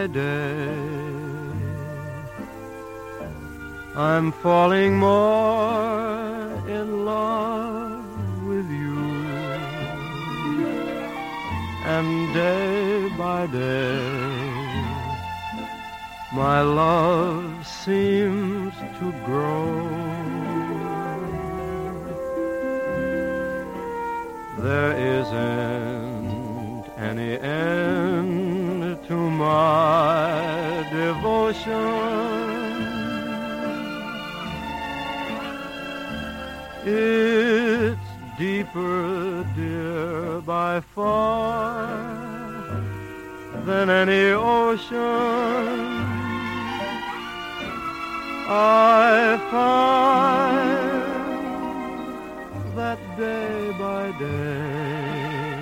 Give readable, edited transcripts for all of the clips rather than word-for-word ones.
day. I'm falling more in love with you, and day by day my love seems to grow. There isn't any end to my devotion. It's deeper, dear, by far than any ocean. I find that day by day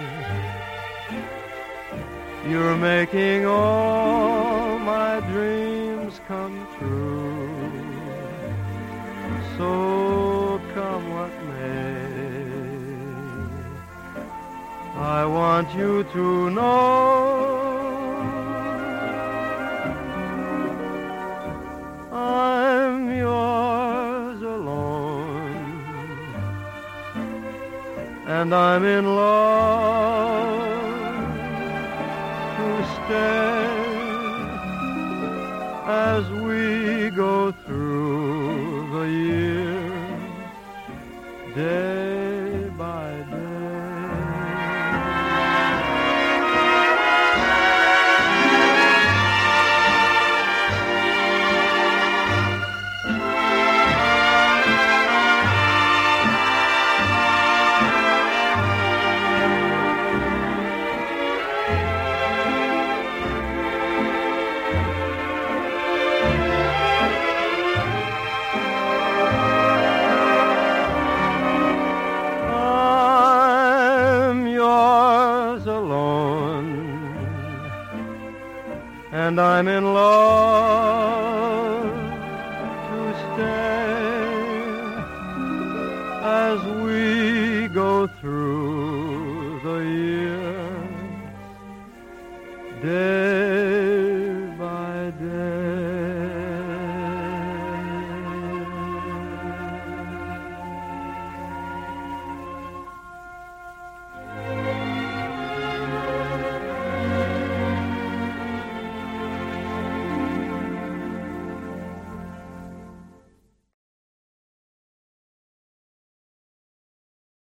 you're making all my dreams come true. So come what may, I want you to know I'm yours alone, and I'm in love to stay as we go through the year, day by day. And I'm in love to stay as we go through the year, day